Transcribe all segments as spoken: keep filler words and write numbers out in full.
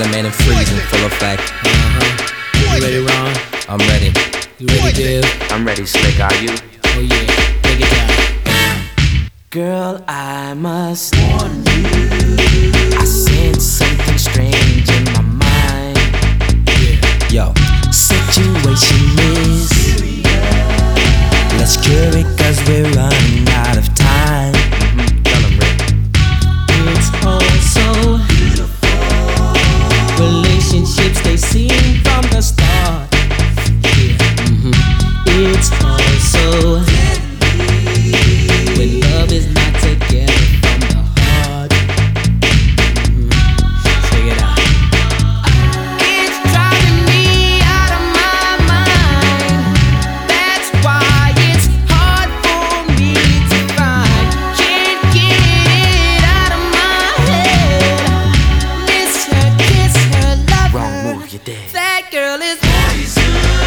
Spider-Man and Freeze in full effect. Uh-huh. You ready, Ron? I'm ready. You ready, Bill? I'm ready, Slick, are you? Oh yeah, break it down. Girl, I must warn you, I sense something strange in my mind. Yeah. Yo, situation is serious. Let's cure it cause we're running out of time. Mm-hmm. Tell him, Rick. It's all so beautiful. Relationships, they seem from the start. Yeah. Mm-hmm. It's all so deadly when love is not together from the heart. Mm-hmm. Check it out. It's driving me out of my mind. That's why it's hard for me to find. Can't get it out of my head. Miss her, kiss her, love Wrong her. move, you're dead. That girl is poison.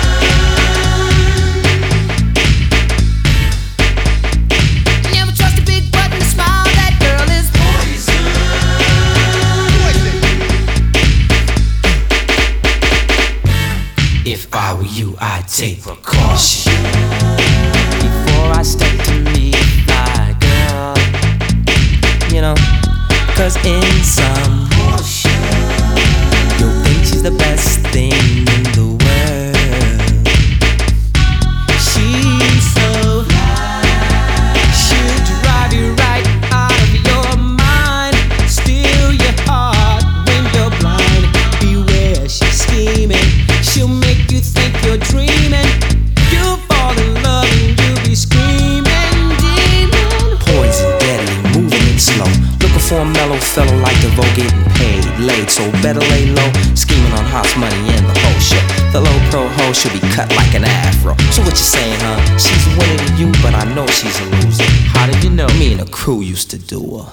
Never trust a big button to smile. That girl is poison. If I were you, I'd take precaution before I step to meet my girl. You know, cause in some portion, you'll think she's the best thing in the world. She's so high, she'll drive you right out of your mind. Steal your heart when you're blind. Beware, she's scheming. She'll make you think you're dreaming. You'll fall in love and you'll be screaming, demon. Poison, deadly, moving it slow. Looking for a mellow fellow like DeVoe, getting paid, laid, so better lay low. Scheming on hot money and the whole shit. The low pro hoe should be cut like an afro. So what you saying, huh? She's winning to you, but I know she's a loser. How did you know? Me and the crew used to do her.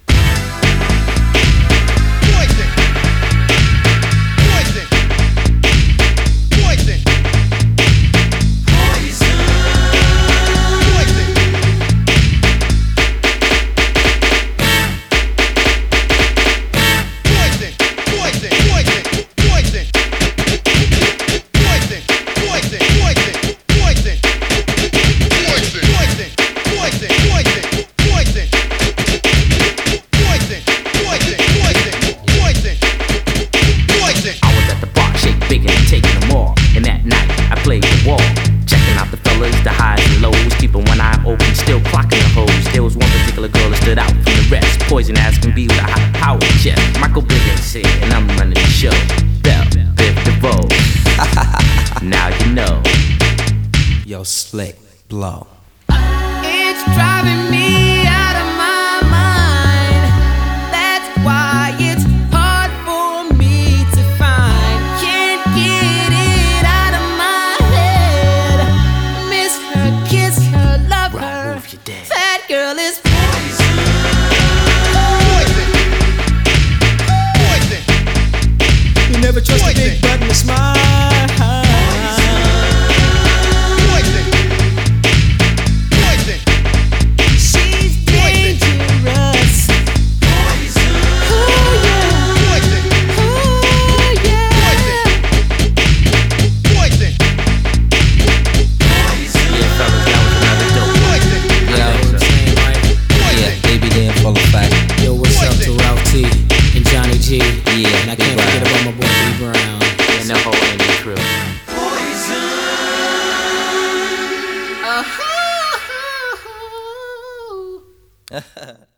I was at the bar, shake big and taking them all. And that night, I played the wall. Checking out the fellas, the highs and lows. Keeping one eye open, still clocking the hoes. There was one particular girl that stood out from the rest. Poison as can be with a high power chest. Michael Bivins here, and I'm running the show. Bell, Biv DeVoe. Now you know. Yo, Slick, blow. It's driving me out of my mind. That's why it's hard for me to find. Can't get it out of my head. Miss her, kiss her, love Wrong her. move, you're dead. That girl is poison. You never trust a big button to smile. She's dangerous. Oh yeah. Oh yeah. Yeah, fellas, that was another dope. Yo, You know what I'm saying, right? yeah, baby, they in full effect. Yo, what's up to Ralph T and Johnny G? Yeah, And I Big can't Brown. forget about my boy B Brown. And the whole Indian crew. Uh-huh.